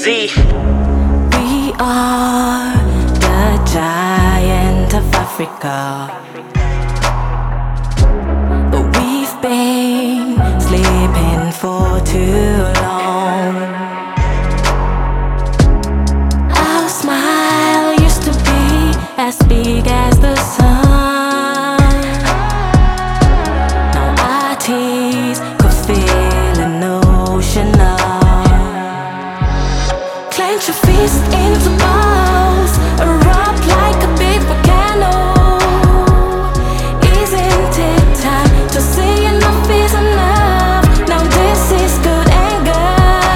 Z. We are the giant of Africa, but we've been sleeping for too long. Our smile used to be as big as the sun. Now our tears could fill an ocean of. Clench your fist into balls, erupt like a big volcano. Isn't it time to say enough is enough? Now this is good anger.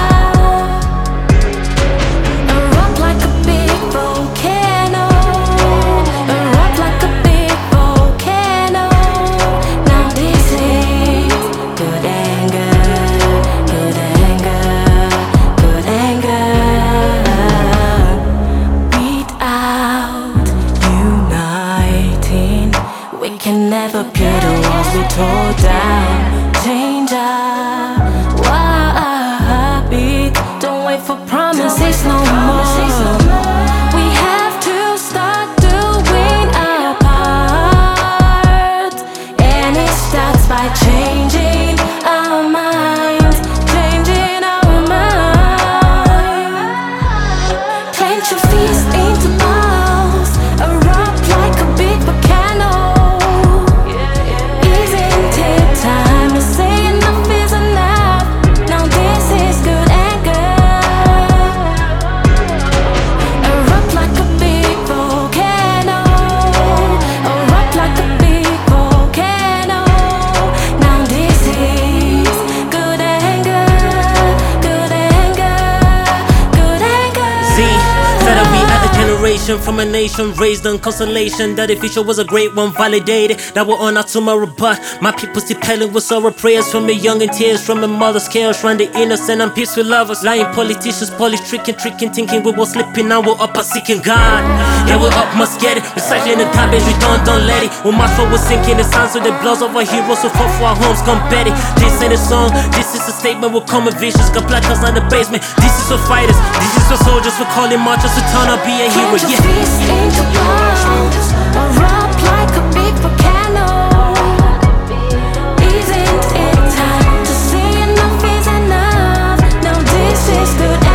Erupt like a big volcano. Erupt like a big volcano. Now this is good anger. Good anger. Good anger. We can never build the walls we tore down. Change our beat. Don't wait for promises no more. We have to start doing our part, and it starts by changing our minds. Changing our minds. Clench your fist into balls, erupt like a big volcano. From a nation raised on consolation that the future was a great one, validated that we're on our tomorrow. But my people still pelling with sorrow prayers from the young and tears from the mother's chaos. Run the innocent and peaceful lovers, lying politicians, polish tricking, thinking we were slipping. Now we're up and seeking God. Yeah, we're up, must get it. Recycling the garbage, we don't let it. When my soul was sinking, the sounds of the blood of our heroes who fought for our homes, come bet it. This ain't a song, this is a statement. We'll come with visions, got black us in the basement. This is for fighters, this is for soldiers. We're calling marchers to turn up, be a hero. Yeah. Fist into balls, erupt like a big volcano. Isn't it time to say enough is enough? Now this is good.